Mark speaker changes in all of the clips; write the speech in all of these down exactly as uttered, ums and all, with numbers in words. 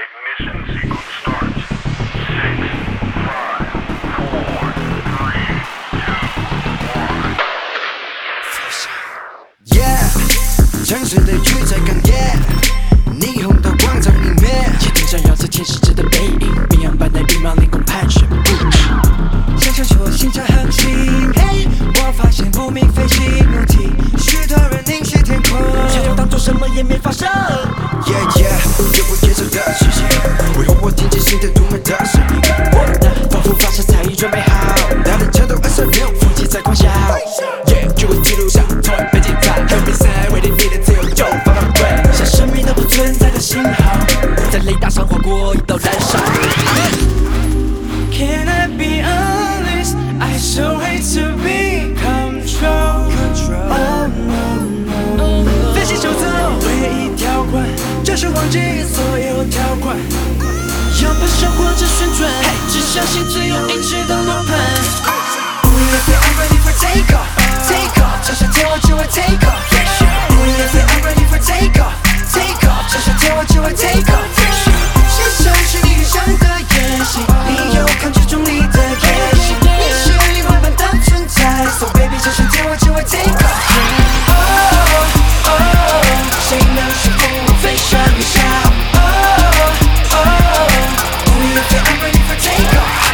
Speaker 1: Ignition sequence starts. Six, five, four, three, two, one.
Speaker 2: Yeah， 城市的雨在哽咽，霓虹的光在里面，
Speaker 3: 夜灯照耀着天使者的背影，绵羊般的羽毛凌空盘旋不止。
Speaker 2: 想象出星辰恒星，嘿，我发现不明飞行物体，许多人凝视天空，
Speaker 3: 想要当作什么也没发生。
Speaker 2: Yeah yeah， 越过野兽的视线，为何我听见新的独门的声音？
Speaker 3: 我的防护发射早已准备好，
Speaker 2: 它的车头二三六，
Speaker 3: 腹肌在狂笑。Yeah， 就我记录上，从未被击败，很比赛，为了你的自由就放放飞，像生命都不存在的信号，在雷达上划过一道燃烧。Can I be honest? I so hate to be control. Oh no no. 飞行守则唯一条款，就是忘记所有条款。要奔向或者旋转，只相信只有一直的轮盘。
Speaker 2: We are say I'm ready for take off, take off， 这下天我就会 take off。We are say I'm ready for take off, take off， 这下天我就会 take off。现实是你预想的演戏，你有抗拒重力的野心，你是另外般的存在 ，So baby， 这下天我就会 take off。Oh oh， 谁能说服我飞上云霄 ？Oh oh，We are say I'm ready for take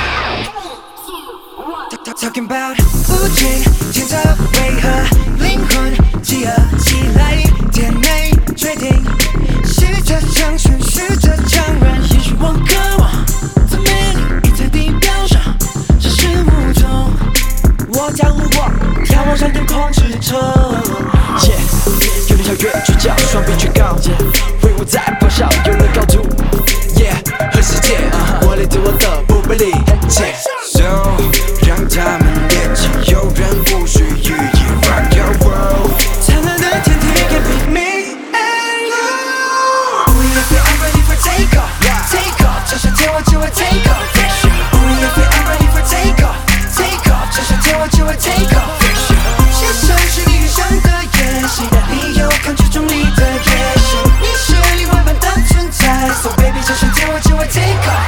Speaker 2: off。Talking about 无尽天择为何灵魂集合起来，天内决定，试着长存，试着强韧。
Speaker 3: 也许我渴望在美丽在地表上，世事无踪。我将目光眺望上天空之城。Yeah， 有点跳跃聚焦，双臂举高，挥舞在咆哮，有了高度。Yeah， 和世界，我来自我的不被理解。
Speaker 2: So， 让他们练起，有人不需予以 rock your world。
Speaker 3: 灿烂的天地 can be me and you。
Speaker 2: We are say I'm ready for take off, take off， 这下天我就会 take off。We are say I'm ready for take off, take off， 这下天我就会 take off。现实是你预想的演戏，你有抗拒重力的野心，你是另外般的存在 ，So baby， 这下天我就会 take off。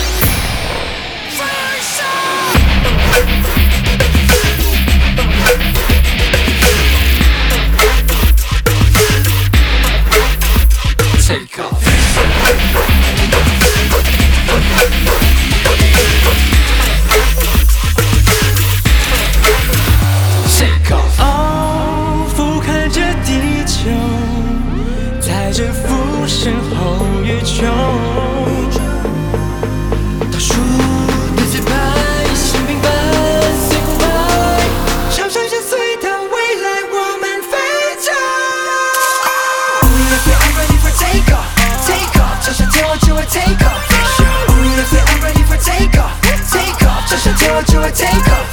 Speaker 3: Take off. Take off. 哦，俯瞰着地球，在这浮生后宇宙，倒数的节拍，是明白 ，say goodbye， 唱上相随的未来，我们飞着。
Speaker 2: We are say I'm ready for take off, take off， 这下天我就会 take off。We are say I'm ready for take off, take off， 这下天我就会 take off。